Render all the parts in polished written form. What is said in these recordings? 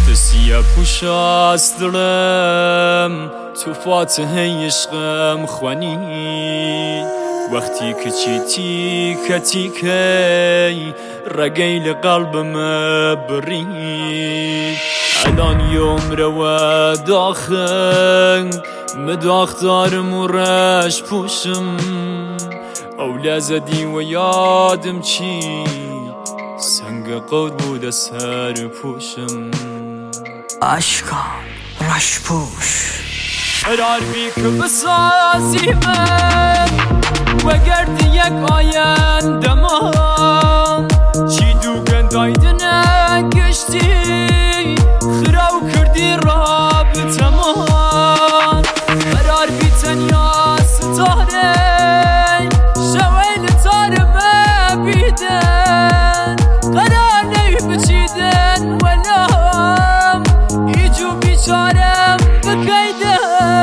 سیه پوش است دلم تو فاتحه عشقم خوانی وقتی که چی تیکه رگیل قلبم بری الان یوم رو داخل مداختارم و رش پوشم اول زدی و یادم چی سنگ قود بود سر پوشم عشقم رش پوش قرار بی که بسازی من و گردی یک آینده ما چی دوگن دایدنه گشتی خراو کردی رابطه ما قرار بی تنیا ستاره شویل تاره مبیدن قرار نی بچیدن ولام ایجو بیچارم بکیدن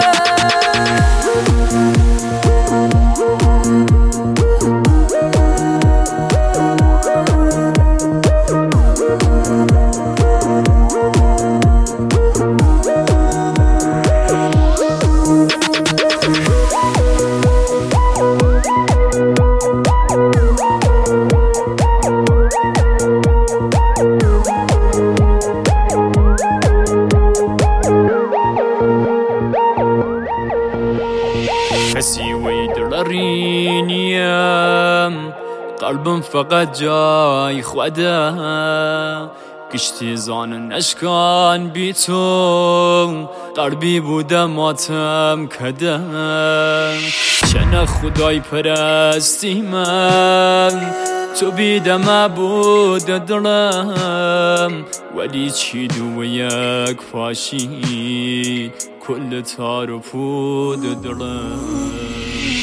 کسی وی دلاری نیم قلبم فقط جای خوده کشتی زان نشکان بی تو قلبی بوده ماتم کده چنه خدای پرستی من تو بیدم بود دلم ولی چی دو یک فاشی کل تار و پود دلم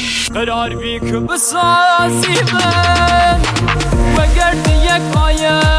قرار بی که بسازی من و گرد یک آیه